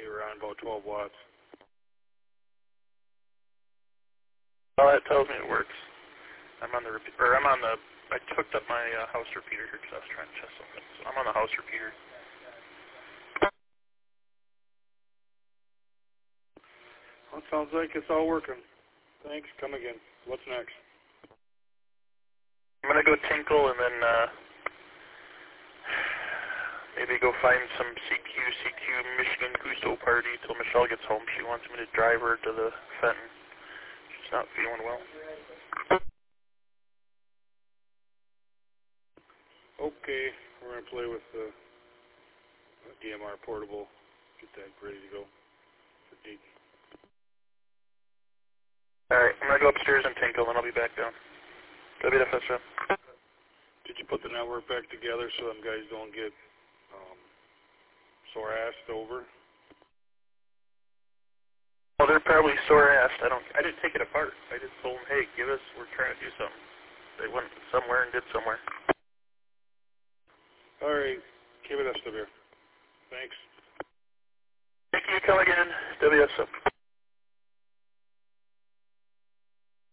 were on about 12 watts. Well, that tells me it works. I hooked up my house repeater here because I was trying to test something. So I'm on the house repeater. Well, it sounds like it's all working. Thanks. Come again. What's next? I'm going to go tinkle and then maybe go find some CQ Michigan Gusto party till Michelle gets home. She wants me to drive her to the Fenton. She's not feeling well. Okay, we're going to play with the DMR portable. Get that ready to go for Deke. Alright, I'm going to go upstairs and tinkle, and I'll be back down. WFSM. Did you put the network back together so them guys don't get sore-assed over? Well, they're probably sore-assed. I didn't take it apart. I just told them, hey, we're trying to do something. They went somewhere and did somewhere. All right, keep it SW. Thanks. Thank you, come again. WSM.